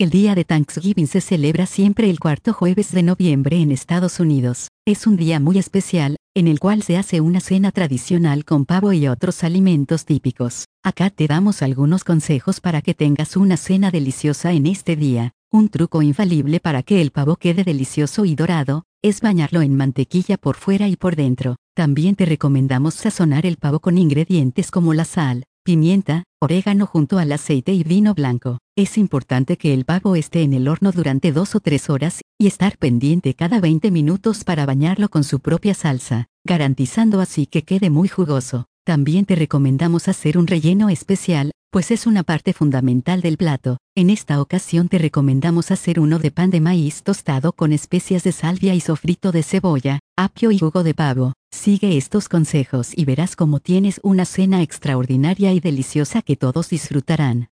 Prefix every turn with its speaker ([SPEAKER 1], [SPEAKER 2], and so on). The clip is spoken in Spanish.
[SPEAKER 1] El día de Thanksgiving se celebra siempre el cuarto jueves de noviembre en Estados Unidos. Es un día muy especial, en el cual se hace una cena tradicional con pavo y otros alimentos típicos. Acá te damos algunos consejos para que tengas una cena deliciosa en este día. Un truco infalible para que el pavo quede delicioso y dorado, es bañarlo en mantequilla por fuera y por dentro. También te recomendamos sazonar el pavo con ingredientes como la sal, pimienta, orégano junto al aceite y vino blanco. Es importante que el pavo esté en el horno durante 2 o 3 horas, y estar pendiente cada 20 minutos para bañarlo con su propia salsa, garantizando así que quede muy jugoso. También te recomendamos hacer un relleno especial, pues es una parte fundamental del plato. En esta ocasión te recomendamos hacer uno de pan de maíz tostado con especias de salvia y sofrito de cebolla, apio y jugo de pavo. Sigue estos consejos y verás cómo tienes una cena extraordinaria y deliciosa que todos disfrutarán.